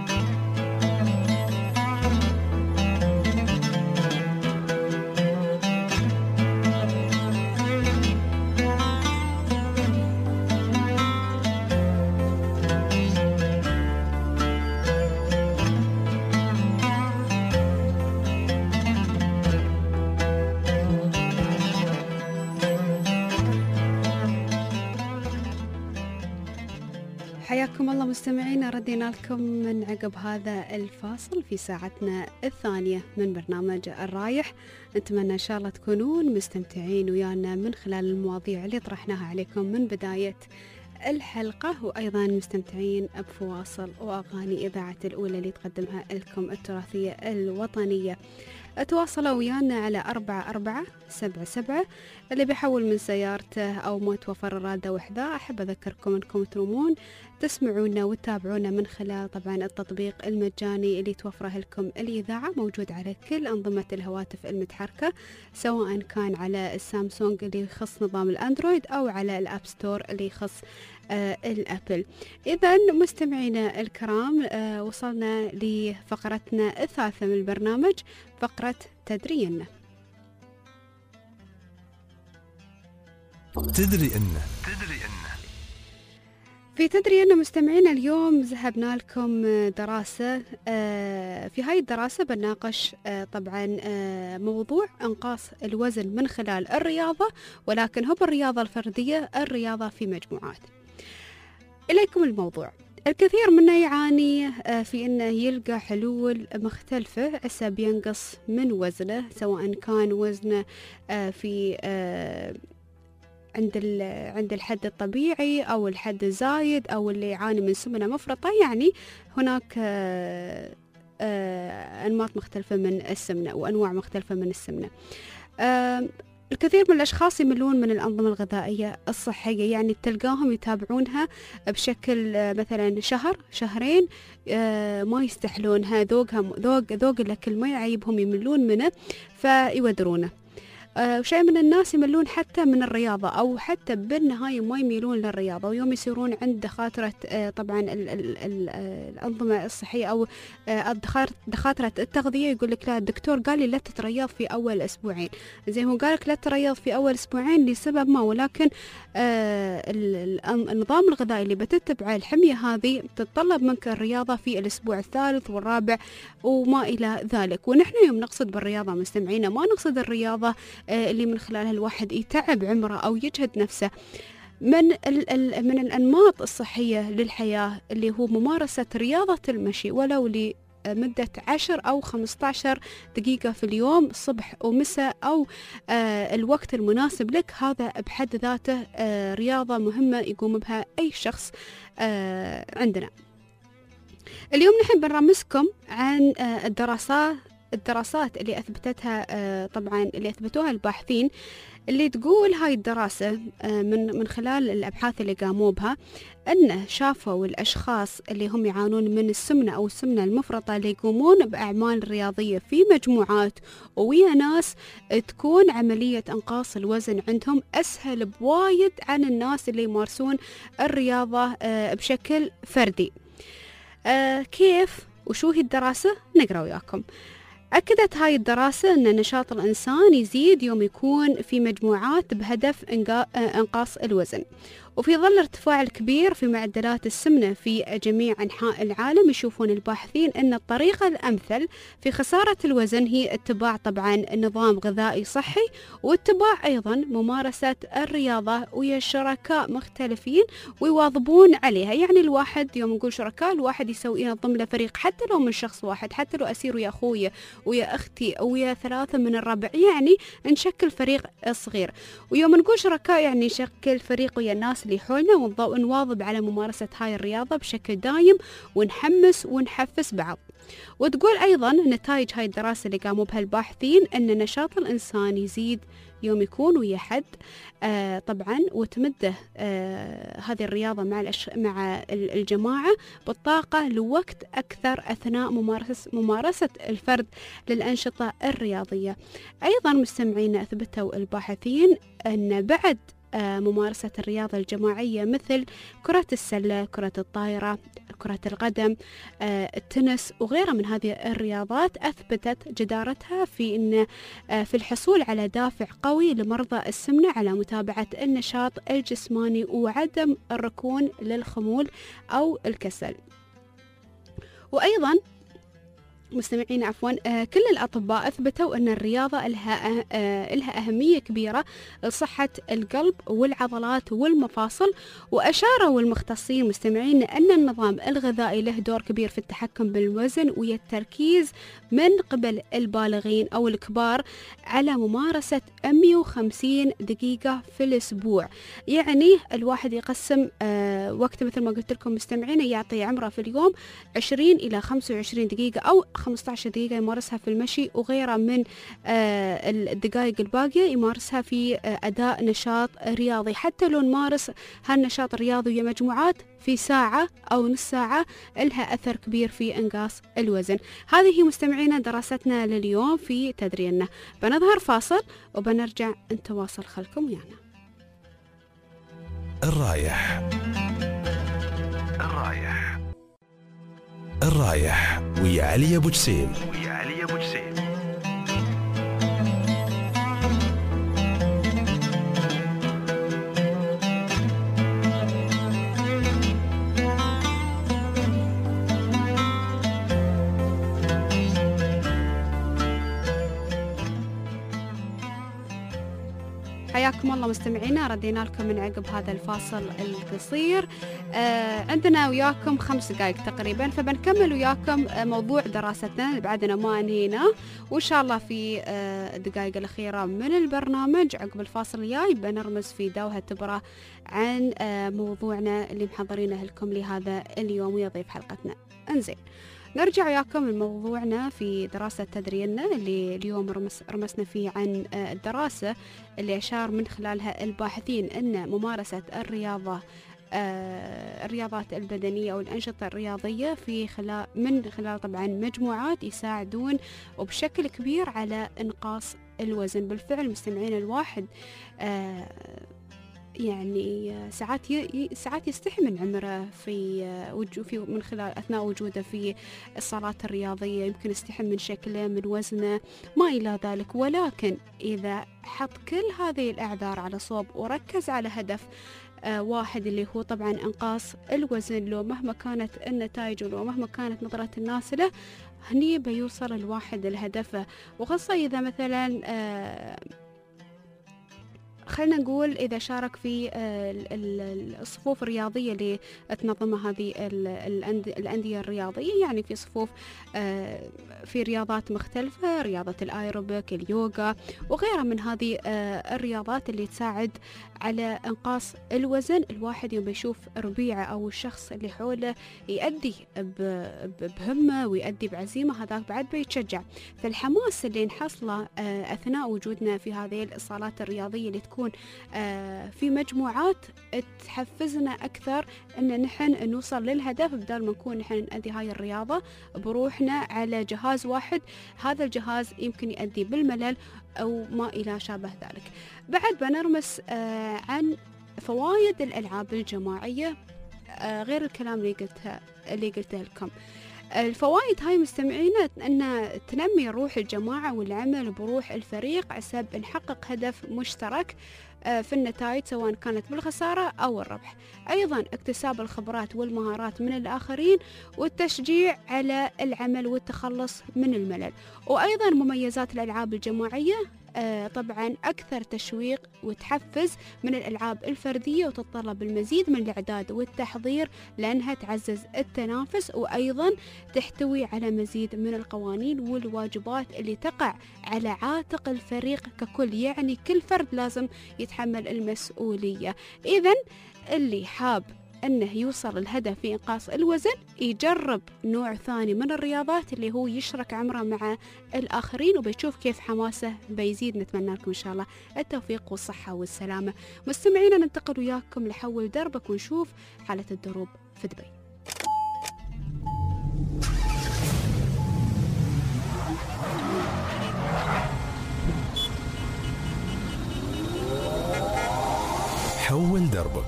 حياكم الله مستمعينا، ردينا لكم من عقب هذا الفاصل في ساعتنا الثانية من برنامج الرايح. نتمنى إن شاء الله تكونون مستمتعين ويانا من خلال المواضيع اللي طرحناها عليكم من بداية الحلقة، وأيضا مستمتعين بفواصل وأغاني إذاعة الأولى اللي تقدمها لكم التراثية الوطنية. تواصلوا ويانا على أربعة أربعة سبعة سبعة. اللي بيحول من سيارته أو ما توفر الرادة وحدة، أحب أذكركم أنكم ترومون تسمعونا وتتابعونا من خلال طبعا التطبيق المجاني اللي توفره لكم الإذاعة، موجود على كل أنظمة الهواتف المتحركة، سواء كان على السامسونج اللي يخص نظام الأندرويد أو على الأب ستور اللي يخص آه الأبل. إذا مستمعينا الكرام، آه وصلنا لفقرتنا الثالثة من البرنامج، فقرة تدرينا. تدري إن تدري إن في تدري أن مستمعينا اليوم ذهبنا لكم دراسة. في هاي الدراسة بنناقش طبعا موضوع إنقاص الوزن من خلال الرياضة، ولكن هو بالرياضة الفردية، الرياضة في مجموعات. إليكم الموضوع. الكثير منا يعاني في أنه يلقى حلول مختلفة عسى بينقص من وزنه، سواء كان وزنه في عند عند الحد الطبيعي أو الحد الزايد أو اللي يعاني من سمنة مفرطة. يعني هناك أنماط مختلفة من السمنة وأنواع مختلفة من السمنة. الكثير من الأشخاص يملون من الأنظمة الغذائية الصحية، يعني تلقاهم يتابعونها بشكل مثلا شهر شهرين ما يستحلونها، ذوقها ذوق ذوق الأكل ما يعيبهم، يملون منه فيودرونه. آه وشيء من الناس يملون حتى من الرياضة، أو حتى بالنهاية ما يميلون للرياضة، ويوم يصيرون عند دكاترة آه طبعا ال ال ال الأنظمة الصحية أو آه دكاترة التغذية، يقول لك لا الدكتور قال لي لا تتريض في أول أسبوعين. زي هو قال لك لا تتريض في أول أسبوعين لسبب ما، ولكن آه النظام الغذائي اللي بتتبعه الحمية هذه تتطلب منك الرياضة في الأسبوع الثالث والرابع وما إلى ذلك. ونحن يوم نقصد بالرياضة مستمعينا ما نقصد الرياضة اللي من خلالها الواحد يتعب عمره أو يجهد نفسه. من ال ال من الأنماط الصحية للحياة اللي هو ممارسة رياضة المشي ولو لمدة عشر أو خمسة عشر دقيقة في اليوم، صبح ومساء أو آه الوقت المناسب لك، هذا بحد ذاته آه رياضة مهمة يقوم بها أي شخص آه عندنا. اليوم نحب نرمزكم عن آه الدراسات الدراسات اللي أثبتتها آه طبعا اللي أثبتوها الباحثين، اللي تقول هاي الدراسة آه من من خلال الأبحاث اللي قاموا بها، أن شافوا الأشخاص اللي هم يعانون من السمنة أو السمنة المفرطة اللي يقومون بأعمال رياضية في مجموعات ويا ناس تكون عملية إنقاص الوزن عندهم أسهل بوايد عن الناس اللي يمارسون الرياضة آه بشكل فردي. آه كيف وشو هي الدراسة؟ نقرأ وياكم. أكدت هاي الدراسة أن نشاط الإنسان يزيد يوم يكون في مجموعات بهدف إنقاص الوزن، وفي ظل ارتفاع الكبير في معدلات السمنة في جميع أنحاء العالم، يشوفون الباحثين أن الطريقة الأمثل في خسارة الوزن هي اتباع طبعا نظام غذائي صحي، واتباع أيضا ممارسة الرياضة ويا شركاء مختلفين ويواظبون عليها. يعني الواحد يوم نقول شركاء، الواحد يسوي ينظم له فريق حتى لو من شخص واحد، حتى لو أسير ويا أخويا ويا أختي أو ويا ثلاثة من الربع، يعني نشكل فريق صغير. ويوم نقول شركاء يعني نشكل فريق ويا الناس اللي حولنا ونواظب على ممارسة هاي الرياضة بشكل دايم، ونحمس ونحفز بعض. وتقول أيضا نتائج هاي الدراسة اللي قاموا بها الباحثين أن نشاط الإنسان يزيد يوم يكون ويا حد آه طبعا، وتمده آه هذه الرياضة مع الأش... مع الجماعة بالطاقة لوقت أكثر أثناء ممارسة ممارسة الفرد للأنشطة الرياضية. أيضا مستمعين أثبتوا الباحثين أن بعد آه ممارسة الرياضة الجماعية مثل كرة السلة، كرة الطائرة، كرة القدم، آه التنس وغيرها من هذه الرياضات، أثبتت جدارتها في إن آه في الحصول على دافع قوي لمرضى السمنة على متابعة النشاط الجسماني وعدم الركون للخمول أو الكسل. وأيضا مستمعين عفوا آه كل الأطباء أثبتوا أن الرياضة لها, آه لها أهمية كبيرة لصحة القلب والعضلات والمفاصل. وأشاروا المختصين مستمعين أن النظام الغذائي له دور كبير في التحكم بالوزن ويا التركيز من قبل البالغين أو الكبار على ممارسة مئة وخمسين دقيقة في الأسبوع. يعني الواحد يقسم آه آه وقت مثل ما قلت لكم مستمعين يعطي عمره في اليوم عشرين إلى خمسة وعشرين دقيقة أو خمسة عشر دقيقة يمارسها في المشي، وغيرها من آه الدقائق الباقية يمارسها في آه أداء نشاط رياضي. حتى لو نمارس هالنشاط الرياضي ويا مجموعات في ساعة أو نص ساعة لها أثر كبير في إنقاص الوزن. هذه هي مستمعينا دراستنا لليوم في تدريننا. بنظهر فاصل وبنرجع نتواصل، خلكم ويانا. الرايح الرايح الرايح ويا علي أبو جسيم ويا علي أبو جسيم. حياكم الله مستمعينا، ردينا لكم من عقب هذا الفاصل القصير. آه عندنا وياكم خمس دقائق تقريبا، فبنكمل وياكم موضوع دراستنا، بعدنا ما انهينا، وان شاء الله في آه الدقائق الاخيره من البرنامج عقب الفاصل الجاي بنرمز في دوها تبرة عن آه موضوعنا اللي محضرينه لكم لهذا اليوم ويضيف حلقتنا. انزين، نرجع وياكم لموضوعنا في دراسة تدريننا اللي اليوم رمس رمسنا فيه عن الدراسة اللي أشار من خلالها الباحثين أن ممارسة الرياضة الرياضات البدنية أو الأنشطة الرياضية في خلال من خلال طبعا مجموعات يساعدون وبشكل كبير على إنقاص الوزن. بالفعل مستمعين الواحد يعني ساعات ي... ساعات يستحي من عمره في وجو في من خلال أثناء وجوده في الصالات الرياضية، يمكن يستحي من شكله من وزنه ما إلى ذلك. ولكن إذا حط كل هذه الأعذار على صوب وركز على هدف آه واحد اللي هو طبعا إنقاص الوزن، لو مهما كانت النتائج ولو مهما كانت نظرة الناس له، هني بيوصل الواحد لهدفه. وخاصة إذا مثلا آه خلينا نقول إذا شارك في الصفوف الرياضية اللي تنظمها هذه الأندية الرياضية، يعني في صفوف في رياضات مختلفة، رياضة الآيروبيك، اليوغا وغيرها من هذه الرياضات اللي تساعد على إنقاص الوزن. الواحد يوم يشوف ربيعه أو الشخص اللي حوله يؤدي بهمة ويؤدي بعزيمة، هذاك بعد بيتشجع. فالحماس اللي نحصله أثناء وجودنا في هذه الصالات الرياضية اللي تكون في مجموعات تحفزنا أكثر أن نحن نوصل للهدف، بدل ما نكون نحن نؤدي هاي الرياضة بروحنا على جهاز واحد، هذا الجهاز يمكن يؤدي بالملل أو ما إلى شابه ذلك. بعد بنرمس عن فوائد الألعاب الجماعية غير الكلام اللي قلتها اللي قلته لكم. الفوائد هاي مستمعينا أن تنمي روح الجماعة والعمل بروح الفريق عسب نحقق هدف مشترك في النتائج سواء كانت بالخسارة أو الربح. أيضا اكتساب الخبرات والمهارات من الآخرين والتشجيع على العمل والتخلص من الملل. وأيضا مميزات الألعاب الجماعية آه طبعا أكثر تشويق وتحفز من الألعاب الفردية، وتتطلب المزيد من الإعداد والتحضير لأنها تعزز التنافس، وأيضا تحتوي على مزيد من القوانين والواجبات اللي تقع على عاتق الفريق ككل، يعني كل فرد لازم يتحمل المسؤولية. إذن اللي حاب أنه يوصل الهدف في إنقاص الوزن يجرب نوع ثاني من الرياضات اللي هو يشرك عمره مع الآخرين، وبيشوف كيف حماسه بيزيد. نتمنى لكم إن شاء الله التوفيق والصحة والسلامة. مستمعينا ننتقل وياكم لحول دربك ونشوف حالة الدروب في دبي. حول دربك.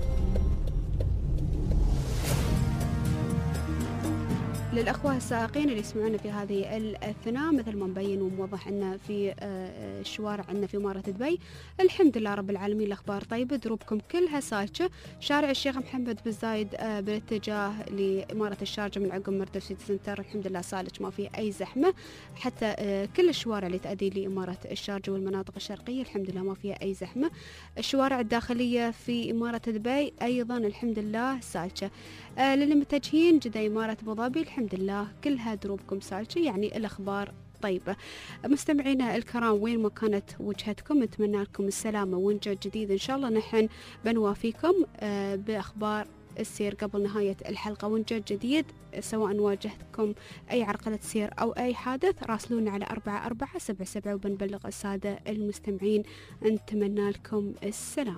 للأخوة السائقين اللي يسمعونا في هذه الأثناء، مثل ما مبين وموضح عنا في الشوارع عنا في إمارة دبي، الحمد لله رب العالمين الأخبار طيبة، دروبكم كلها سالكة. شارع الشيخ محمد بن زايد بالاتجاه لإمارة الشارجة من عقب مرتب سيتي سنتر الحمد لله سالك، ما فيه أي زحمة. حتى كل الشوارع اللي تؤدي لإمارة الشارجة والمناطق الشرقية الحمد لله ما فيها أي زحمة. الشوارع الداخلية في إمارة دبي أيضا الحمد لله سالكة. للي متجهين جدة إمارة أبو ظبي الحمد لله كلها دروبكم سالكة، يعني الأخبار طيبة. مستمعينا الكرام وين ما كانت وجهتكم نتمنى لكم السلامة ونجاح جديد إن شاء الله. نحن بنوافيكم بأخبار السير قبل نهاية الحلقة. وإن جاء جديد سواء واجهتكم أي عرقلة سير أو أي حادث راسلونا على أربعة أربعة سبعة سبعة وبنبلغ السادة المستمعين. نتمنى لكم السلامة.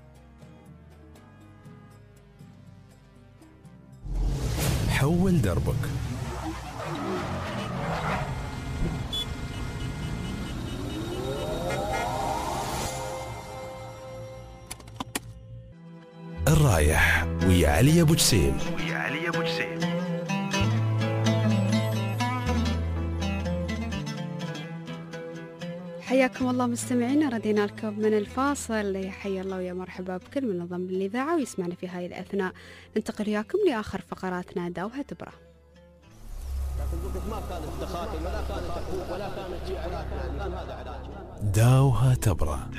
حول دربك. الرايح ويا علي أبو جسيم. ويا علي أبو جسيم. حياكم الله مستمعينا، ردينا لكم من الفاصل. يا حي الله ويا مرحبا بكل من نظم الإذاعة ويسمعنا في هاي الأثناء. ننتقل وياكم لآخر فقراتنا داوها تبرة. داوها تبرة.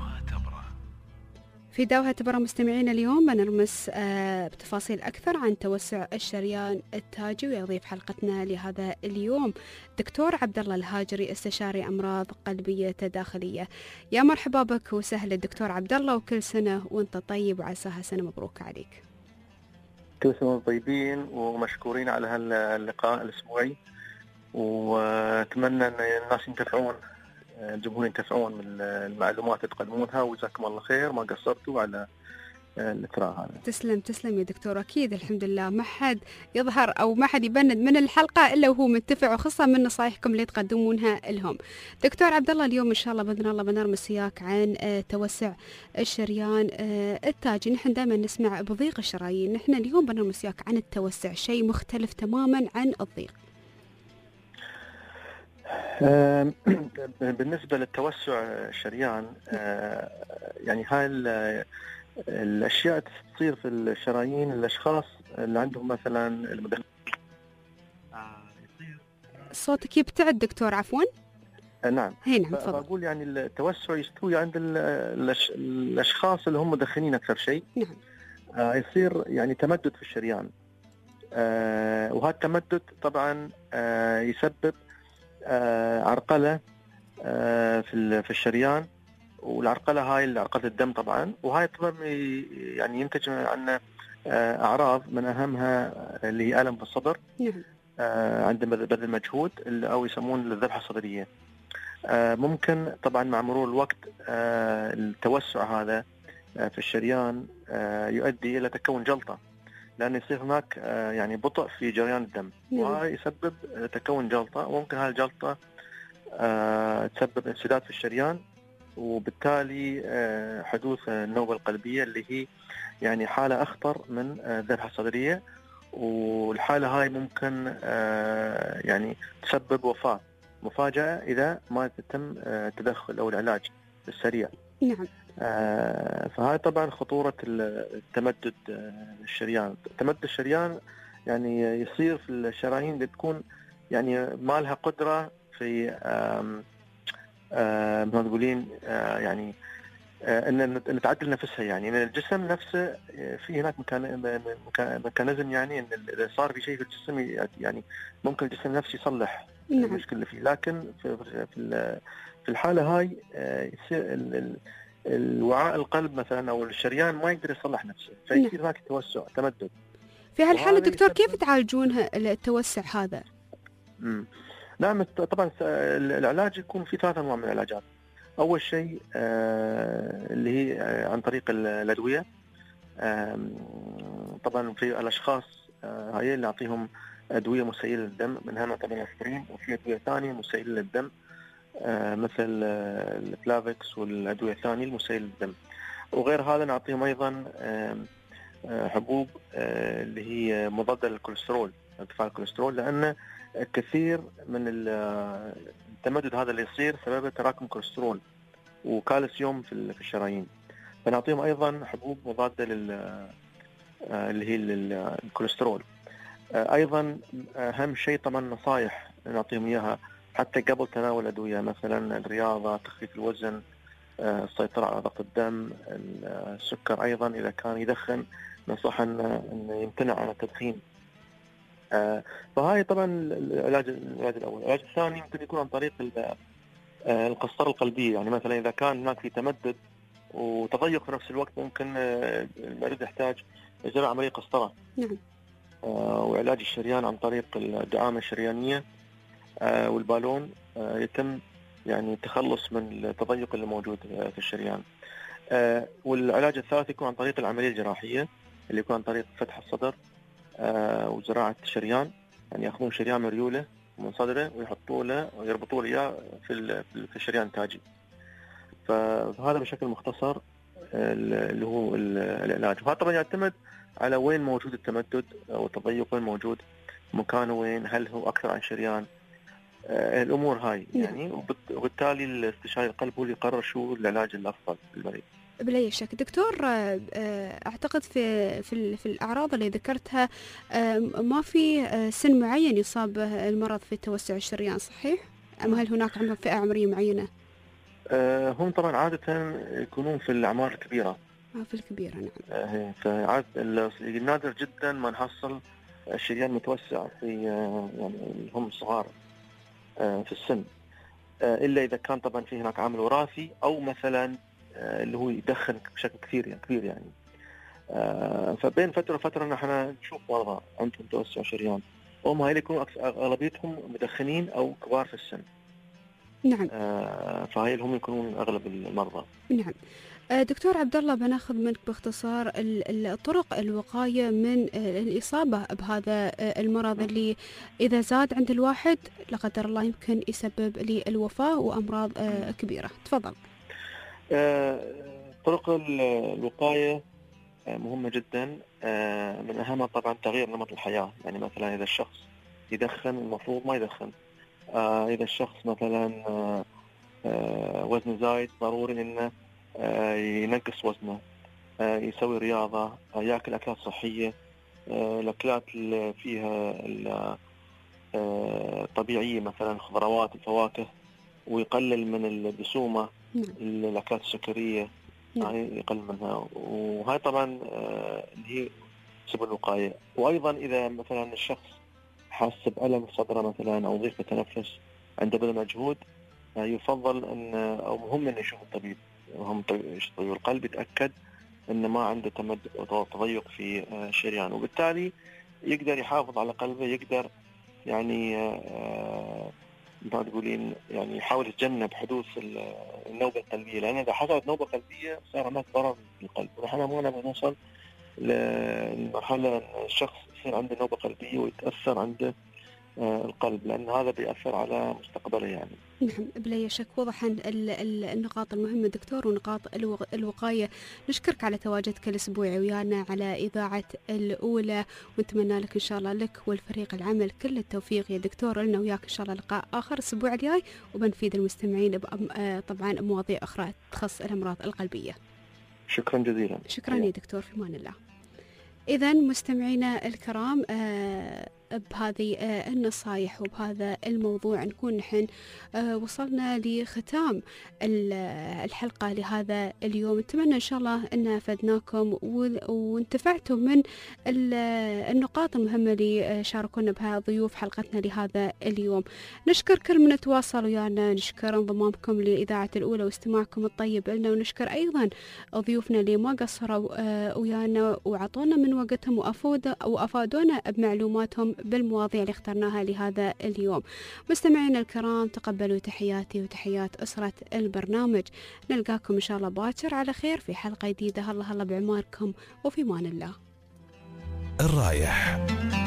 في داوها تبرة مستمعين اليوم بنرمس آه بتفاصيل أكثر عن توسع الشريان التاجي. ويضيف حلقتنا لهذا اليوم دكتور عبد الله الهاجري، استشاري أمراض قلبية تداخلية. يا مرحبا بك وسهلا دكتور عبد الله، وكل سنة وانت طيب وعساها سنة مبروك عليك. كل سنة وانتم طيبين ومشكورين على هاللقاء الأسبوعي، وأتمنى أن الناس ينتفعون، الجمهور ينتفعون من المعلومات اللي تقدمونها، وجزاكم الله خير ما قصرتوا على الإثراء هذا. تسلم تسلم يا دكتور. أكيد الحمد لله ما حد يظهر أو ما حد يبند من الحلقة إلا وهو منتفع، وخاصة من نصايحكم اللي تقدمونها لهم. دكتور عبد الله اليوم إن شاء الله بإذن الله بنرمس وياك عن توسع الشريان التاجي. نحن دائما نسمع بضيق الشرايين، نحن اليوم بنرمس وياك عن التوسع، شيء مختلف تماما عن الضيق. بالنسبة للتوسع الشريان، يعني هاي الأشياء تصير في الشرايين الأشخاص اللي عندهم مثلا المدخن. صوتك يبتعد دكتور عفوا. نعم هي نعم تفضل. بقول يعني التوسع يستوي عند الأشخاص اللي هم مدخنين أكثر شيء. نعم. يصير يعني تمدد في الشريان، وهذا التمدد طبعا يسبب عرقلة في في الشريان، والعرقلة هاي عرقلة الدم طبعا، وهاي طبعا يعني ينتج عنا أعراض من أهمها اللي هي ألم في الصدر. نعم. عندما بذل مجهود أو يسمون الذبحة الصدرية. ممكن طبعا مع مرور الوقت التوسع هذا في الشريان يؤدي إلى تكون جلطة، لأن يصير هناك يعني بطء في جريان الدم. نعم. وهذا يسبب تكون جلطة، وممكن هذه الجلطة تسبب انسداد في الشريان، وبالتالي حدوث النوبة القلبية اللي هي يعني حالة أخطر من الذبحة الصدرية. والحالة هاي ممكن يعني تسبب وفاة مفاجئة إذا ما يتم التدخل أو العلاج السريع. نعم. فهاي طبعا خطورة التمدد الشريان. تمدد الشريان يعني يصير في الشرايين اللي تكون يعني ما لها قدرة في ما تقولين يعني ان تعدل نفسها، يعني ان الجسم نفسه في هناك ميكانيزم، يعني ان اذا صار في شيء في الجسم يعني ممكن الجسم نفسه يصلح. نعم. المشكله اللي فيه، لكن في في الحاله هاي يصير الوعاء القلب مثلا او الشريان ما يقدر يصلح نفسه، فيصير هناك توسع تمدد. في هالحاله دكتور كيف تعالجونها التوسع هذا؟ امم نعم طبعا العلاج يكون في ثلاث انواع من العلاجات. اول شيء آه اللي هي آه عن طريق الادويه. آه طبعا في الاشخاص آه هاي اللي نعطيهم ادويه مسيله للدم، منها طبعا الاسبرين، وفي ادويه ثانيه مسيله للدم آه مثل آه الفلافكس والادويه الثانيه المسيله للدم. وغير هذا نعطيهم ايضا آه آه حبوب آه اللي هي مضاده للكوليسترول، ارتفاع الكوليسترول، لان كثير من التمدد هذا اللي يصير سبب تراكم كوليسترول وكالسيوم في الشرايين. فنعطيهم ايضا حبوب مضاده لل اللي هي للكوليسترول. ايضا اهم شيء طبعا نصائح نعطيهم اياها حتى قبل تناول الادويه، مثلا الرياضه، تخفيف الوزن، السيطره على ضغط الدم، السكر. ايضا اذا كان يدخن ننصح انه يمتنع عن التدخين. آه فهاي طبعا العلاج العلاج الاول. العلاج الثاني ممكن يكون عن طريق القسطره القلبيه، يعني مثلا اذا كان هناك في تمدد وتضيق في نفس الوقت ممكن المريض يحتاج إجراء عملية قسطرة. نعم. وعلاج الشريان عن طريق الدعامة الشريانية والبالون يتم يعني التخلص من التضيق اللي موجود في الشريان. والعلاج الثالث يكون عن طريق العملية الجراحية اللي يكون عن طريق فتح الصدر وزراعة الشريان، يعني يأخذون شريان مريولة من صدره ويحطوا له ويربطوا له إياه في في الشريان التاجي. فهذا بشكل مختصر اللي هو العلاج. وهذا طبعا يعتمد على وين موجود التمدد أو التضيق، وين موجود مكانه، وين هل هو أكثر عن شريان، الأمور هاي يعني. وبالتالي الاستشاري القلب هو اللي يقرر شو العلاج الأفضل للمريض. بلا شك دكتور، أعتقد في في في الأعراض اللي ذكرتها ما في سن معين يصاب به المرض في توسع الشريان، صحيح؟ أم هل هناك عندهم فئة عمرية معينة؟ هم طبعا عادة يكونون في الأعمار الكبيرة. آه في الكبيرة نعم. فعاد النادر جدا ما نحصل الشريان متوسع في يعني هم صغار في السن، إلا إذا كان طبعا في هناك عامل وراثي أو مثلا اللي هو يدخن بشكل كثير يعني كبير يعني. فبين فترة وفترة نحن نشوف مرضى عندهم توسع شريان، هم هاي يكونوا أغلبيتهم مدخنين أو كبار في السن. نعم. فهاي اللي هم يكونون أغلب المرضى. نعم. دكتور عبد الله، بناخذ منك باختصار الطرق الوقاية من الإصابة بهذا المرض اللي إذا زاد عند الواحد لا قدر الله يمكن يسبب لي الوفاة وأمراض كبيرة. تفضل. طرق الوقاية مهمة جدا، من أهمها طبعا تغيير نمط الحياة. يعني مثلا إذا الشخص يدخن المفروض ما يدخن، إذا الشخص مثلا وزنه زايد ضروري إنه ينقص وزنه، يسوي رياضة، يأكل أكلات صحية، الأكلات اللي فيها طبيعية مثلا خضروات الفواكه، ويقلل من الدسومة، الأكلات السكرية يعني يقلل منها. وهاي طبعا اللي هي سبل الوقاية. وأيضا إذا مثلا الشخص حاس بألم في صدره مثلا أو ضيق في التنفس عنده بذل مجهود، يفضل أن أو مهم أن يشوف الطبيب، وهم طبيب القلب يتأكد أن ما عنده تمدد أو تضيق في الشريان، وبالتالي يقدر يحافظ على قلبه، يقدر يعني ما تقولين يعني يحاول يتجنب حدوث النوبة القلبية، لأن إذا حصلت نوبة قلبية صار هناك ضرر في القلب. ونحن ما نبغى نوصل لمرحلة الشخص يصير عنده نوبة قلبية ويتأثر عنده القلب، لأن هذا بيأثر على مستقبله يعني. نعم بلا شك وضح النقاط المهمة دكتور ونقاط الوقاية. نشكرك على تواجدك الأسبوعي ويانا على إذاعة الأولى، ونتمنى لك إن شاء الله لك والفريق العمل كل التوفيق يا دكتور. لنا وياك إن شاء الله لقاء آخر الأسبوع الجاي، وبنفيد المستمعين طبعا مواضيع أخرى تخص الأمراض القلبية. شكرا جزيلا. شكرا يا دكتور، في أمان الله. إذا مستمعينا الكرام، آه بهذه آه النصائح وبهذا الموضوع نكون نحن آه وصلنا لختام الحلقة لهذا اليوم. نتمنى إن شاء الله أن فدناكم وانتفعتم من النقاط المهمة اللي شاركونا بها ضيوف حلقتنا لهذا اليوم. نشكر كل من تواصل ويانا، نشكر انضمامكم لإذاعة الأولى واستماعكم الطيب لنا، ونشكر أيضا ضيوفنا اللي ما قصروا آه ويانا وعطونا من وقتهم وأفادونا بمعلوماتهم بالمواضيع اللي اخترناها لهذا اليوم. مستمعينا الكرام، تقبلوا تحياتي وتحيات أسرة البرنامج. نلقاكم إن شاء الله باكر على خير في حلقة جديدة. هلا هلا بعماركم، وفي مان الله. الرايح.